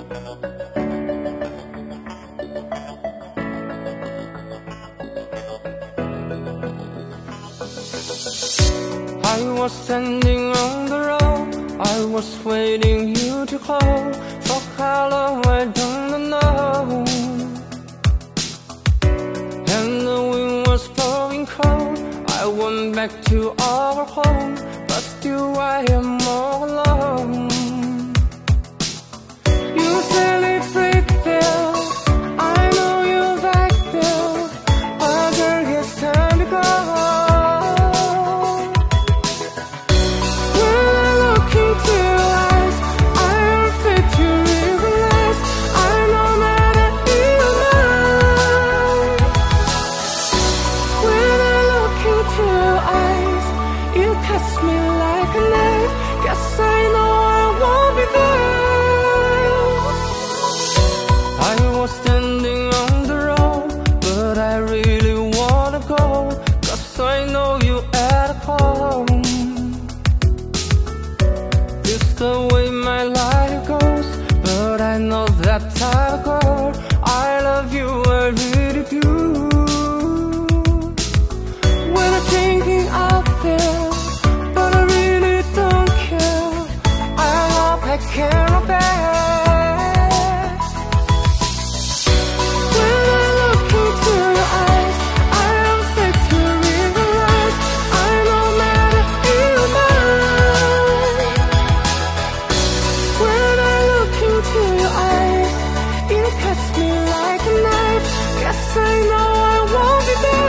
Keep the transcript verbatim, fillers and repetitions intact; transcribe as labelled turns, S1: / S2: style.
S1: I was standing on the road, I was waiting you to call. For how long I don't know. And the wind was blowing cold, I went back to our home, but still I am all alone. You celebrate there, I know you back there, but girl, it's time to go. The way my life goes, but I know that type of girl. I love you, I really do. When I'm thinking out there, but I really don't care, I hope I can obey. When I look into your eyes, I am fit to realize I know matter you mine. When I look into your eyes, you cut me like a knife. Yes, I know I won't be there.